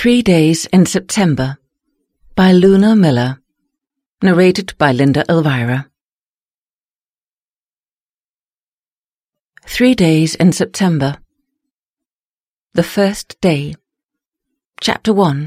3 Days in September by Luna Miller. Narrated by Linda Elvira. 3 Days in September. The First Day. Chapter 1.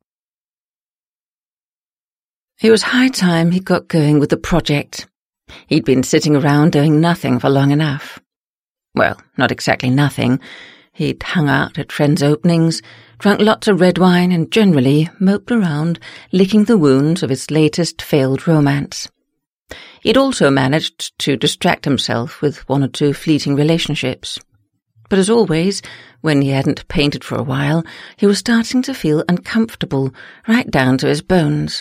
It was high time he got going with the project. He'd been sitting around doing nothing for long enough. Well, not exactly nothing. He'd hung out at friends' openings, drunk lots of red wine, and generally moped around, licking the wounds of his latest failed romance. He'd also managed to distract himself with 1 or 2 fleeting relationships. But as always, when he hadn't painted for a while, he was starting to feel uncomfortable right down to his bones.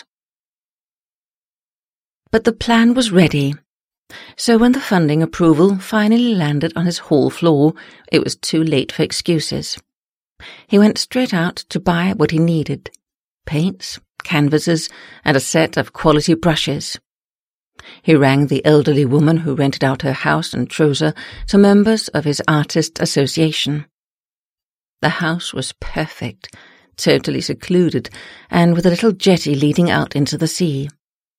But the plan was ready. So when the funding approval finally landed on his hall floor, it was too late for excuses. He went straight out to buy what he needed: paints, canvases, and a set of quality brushes. He rang the elderly woman who rented out her house and chose her to members of his artist association. The house was perfect, totally secluded, and with a little jetty leading out into the sea.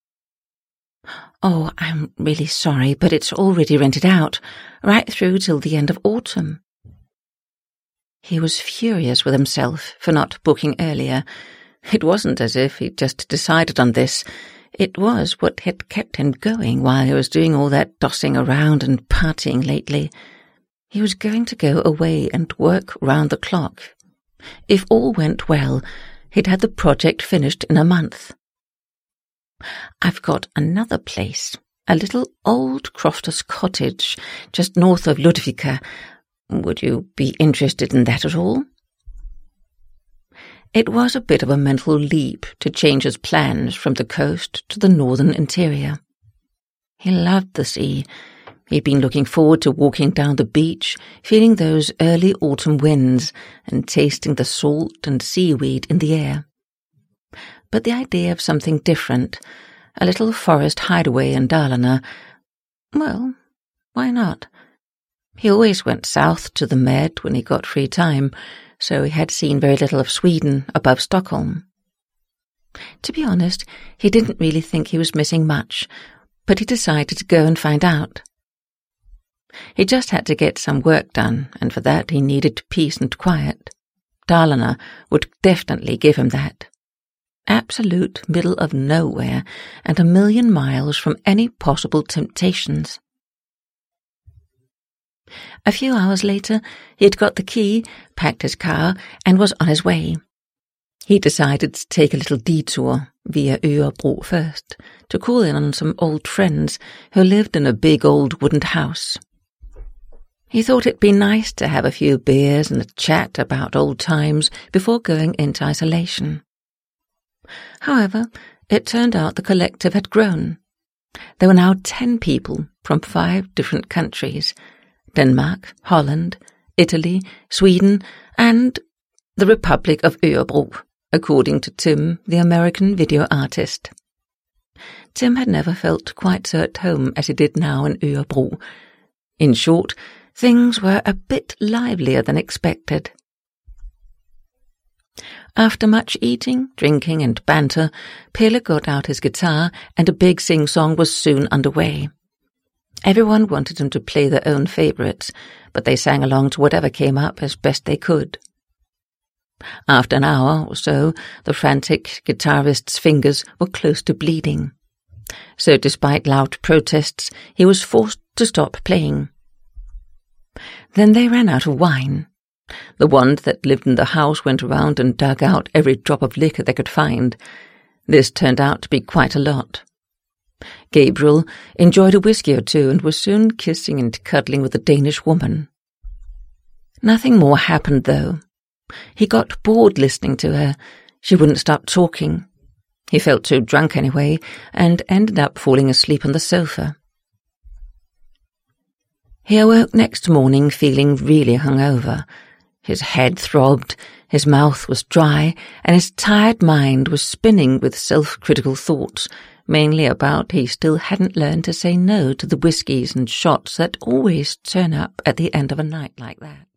"Oh, I'm really sorry, but it's already rented out, right through till the end of autumn." He was furious with himself for not booking earlier. It wasn't as if he'd just decided on this. It was what had kept him going while he was doing all that dossing around and partying lately. He was going to go away and work round the clock. If all went well, he'd had the project finished in a month. "I've got another place, a little old crofter's cottage just north of Ludvika. Would you be interested in that at all?" It was a bit of a mental leap to change his plans from the coast to the northern interior. He loved the sea. He'd been looking forward to walking down the beach, feeling those early autumn winds and tasting the salt and seaweed in the air. But the idea of something different, a little forest hideaway in Dalarna, well, why not? He always went south to the Med when he got free time, so he had seen very little of Sweden above Stockholm. To be honest, he didn't really think he was missing much, but he decided to go and find out. He just had to get some work done, and for that he needed peace and quiet. Dalarna would definitely give him that. Absolute middle of nowhere, and 1,000,000 miles from any possible temptations. A few hours later, he had got the key, packed his car, and was on his way. He decided to take a little detour via Örebro first, to call in on some old friends who lived in a big old wooden house. He thought it'd be nice to have a few beers and a chat about old times before going into isolation. However, it turned out the collective had grown. There were now 10 people from 5 different countries: Denmark, Holland, Italy, Sweden, and the Republic of Örebro, according to Tim, the American video artist. Tim had never felt quite so at home as he did now in Örebro. In short, things were a bit livelier than expected. After much eating, drinking, and banter, Pelle got out his guitar, and a big sing-song was soon underway. Everyone wanted him to play their own favourites, but they sang along to whatever came up as best they could. After an hour or so, the frantic guitarist's fingers were close to bleeding. So despite loud protests, he was forced to stop playing. Then they ran out of wine. The one that lived in the house went around and dug out every drop of liquor they could find. This turned out to be quite a lot. Gabriel enjoyed a whiskey or 2 and was soon kissing and cuddling with a Danish woman. Nothing more happened, though. He got bored listening to her. She wouldn't stop talking. He felt too drunk anyway, and ended up falling asleep on the sofa. He awoke next morning feeling really hungover. His head throbbed, his mouth was dry, and his tired mind was spinning with self-critical thoughts, mainly about he still hadn't learned to say no to the whiskies and shots that always turn up at the end of a night like that.